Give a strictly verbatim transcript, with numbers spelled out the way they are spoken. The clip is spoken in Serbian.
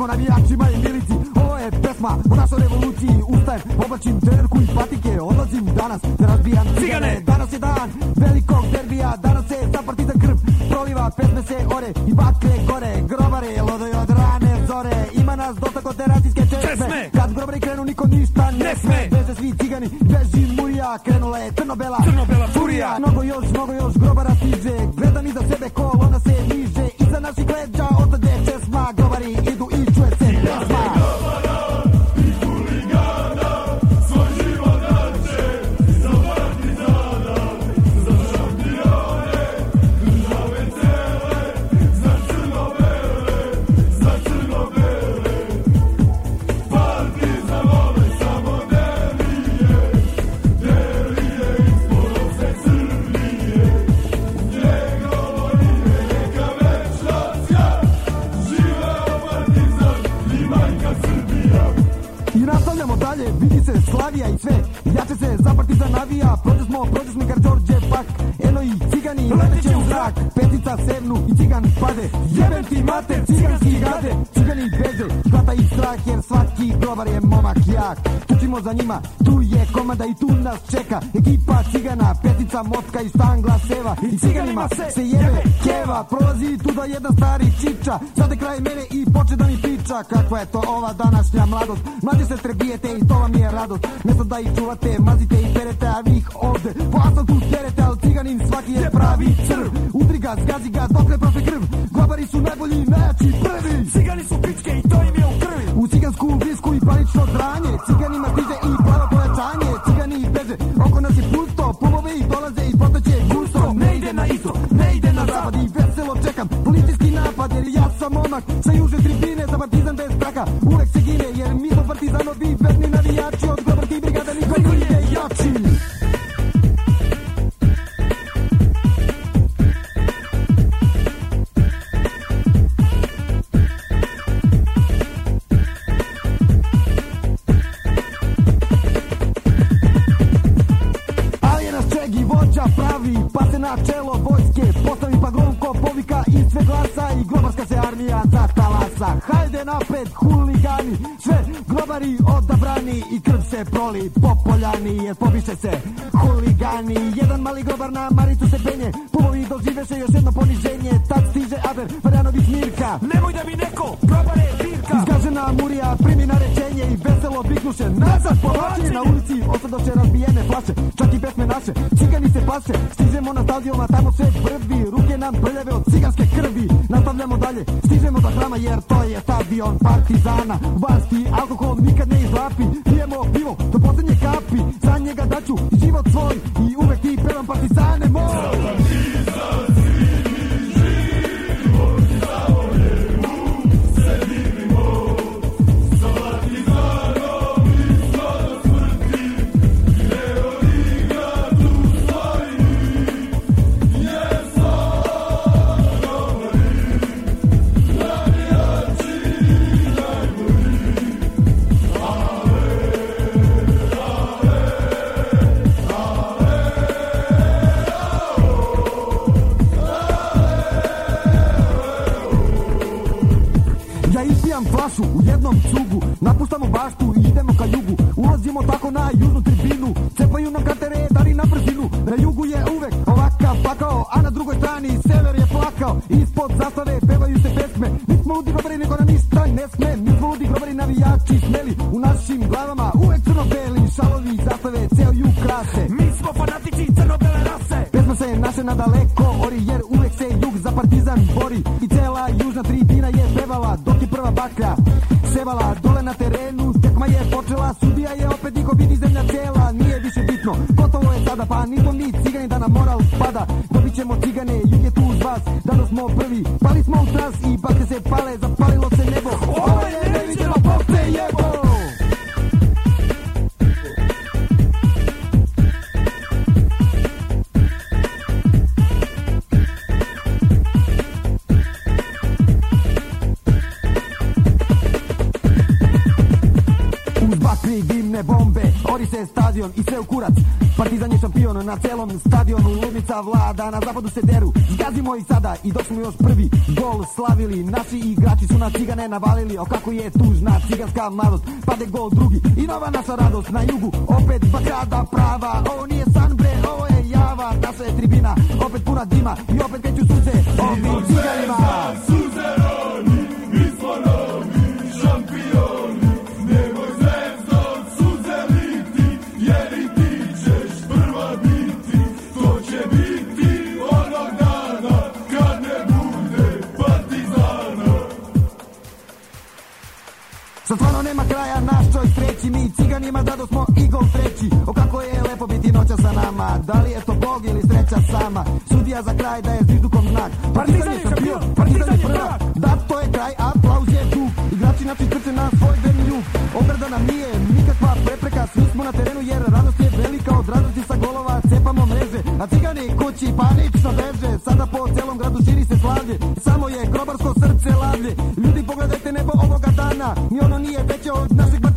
navijačima i milici. Ovo je pesma o našoj revoluciji. Ustajem, oblačim trenerku i patike. Odlazim danas da razbijam cigane. Danas je dan velikog derbija. Danas se za Partizan krv proliva. Pesme se ore i batle gore. Grobare lodaju od rane zore. Ima nas dosta kod teracijske česme. Kad grobari krenu niko ništa ne sme. Beže svi cigani, beži murija. Krenula je crno-bela, crno-bela furija. Mnogo još, mnogo još grobara stiže. Gledam iza sebe kolona se niže. Iza naših leđa ostade česma. Grobari idu i čuje se pesma. Vidi se Slavija i sve, jače se za Partizan navija. Prođe smo, prođe smo kar Đorđe Pak. Eno i cigani leteće u zrak. Petica sevnu i cigan pade. Jebem ti mater, ciganski gade. Cigani beže, hvata ih strah. Jer svaki grobar je momak jak. Tučimo za njima, tu je komanda i tu nas čeka. Ekipa cigana, petica, motka i štangla seva. I ciganima se jebe keva. Prolazi tu da jedan stari čiča. Sada kraj mene i poče da mi priča. Kakva je to ova današnja mladost. Mlađe sestre bijete i to vam je radost. Mesto da ih čuvate, mazite i perete, a vi ih ovde po asfaltu terete. Al ciganin svaki je pravi crv. Udri ga, zgazi ga, dok ne profe krv. Globari su najbolji, najjači, prvi. Cigani su pičke i to im je u krvi. U cigansku visku i panično dranje. Ciganima stiže i plavo pojačanje. Cigani beže, oko nas je pusto. Pumove ih dolaze i potaće gusto. Ne ide na istok, ne ide na zapad. I veselo čekam policijski napad. Jer ja sam momak sa južne tribine. Za Partizan bez straha uvek se gine. Jer mi smo Partizanovi verni navijači. Od grobarskih brigada niko nije jači. Pravi, pa se na čelo vojske postavi pa gromko povika i sve glasa i grobarska se armija zatalasa. Hajde napred huligani, sve grobari odabrani i krv se proli po poljani jer pobiše se huligani. Jedan mali grobar na Maricu se penje, pumovi doživeše još jedno poniženje. Tad stiže Aber, Varjanović Mirka. Nemoj da mi neko grobare virka. Izgažena murija primi narečenje i veselo viknuše nazad povlačenje na ulici. Ostadoše razbijene flaše, čak i pesme naše. Cigani se paše, stižemo na stadion, a tamo sve vrvi. Ruke nam prljave od ciganske krvi. Nastavljamo dalje, stižemo do hrama jer to je stadion Partizana. Vasti, alkohol nikad ne izlapi. Pijemo pivo do poslednje kapi. Za njega daću život svoj i uvek ti pevam Partizane moj. Flašu u jednom cugu, napuštamo baštu i idemo ka jugu. Ulazimo tako na južnu tribinu, cepaju nam kartere dali na brzinu. Na jugu je uvek ovakav pakao, a na drugoj strani sever je plakao. Ispod zastave pevaju se pesme, mi smo ludi grobari, nego nam ništa ne sme. Mi smo ludi grobari, navijači smeli, u našim glavama uvek crno-beli. Šalovi zastave ceo jug krase, mi smo fanatici crno-bele rase. Pesma se naše nadaleko ori, jer uvek se jug za Partizan bori. I cela južna tribina je pevala, dok je prva baklja sevala dole na terenu. Tekma je počela, sudija je opet niko vidi zemlja cela. Nije više bitno, gotovo je sada, pa nismo mi cigani da nam moral pada. Dobit ćemo cigane, jug je tu uz vas, danas smo prvi. Pali smo u tras i baklje se pale, zapalilo se nebo. Ovo je neviđeno, Bog te jebo! Dimne bombe, ori se stadion stadion i sve u kurac. Partizan je šampion na celom stadionu, ludnica vlada, na zapadu se deru. Zgazimo ih sada i dok smo još prvi gol slavili, naši igrači su na Cigane navalili. O kako je tužna ciganska mladost, pade gol drugi i nova naša radost. Na jugu opet bakljada prava, ovo nije san bre, ovo je java. Naša je tribina opet puna dima i opet kreću suze ovim ciganima. Sad stvarno nema kraja našoj sreći, mi ciganima dado smo i gol treći. O kako je lepo biti noća sa nama, da li je to Bog ili sreća sama. Sudija za kraj daje zviždukom znak, Partizan je šampion, Partizan je prvak. Da, to je kraj, aplauz je tu, igrači naši trče na svoj verni jug. Ograda nam nije nikakva prepreka, svi smo na terenu jer radost je velika. Od radosti sa golova cepamo mreže, a cigani kući panično beže. Sada po celom gradu širi se slavlje, samo je grobarsko srce lavlje. Ljudi pogledajte nebo ovoga dana, ni ono nije veće od našeg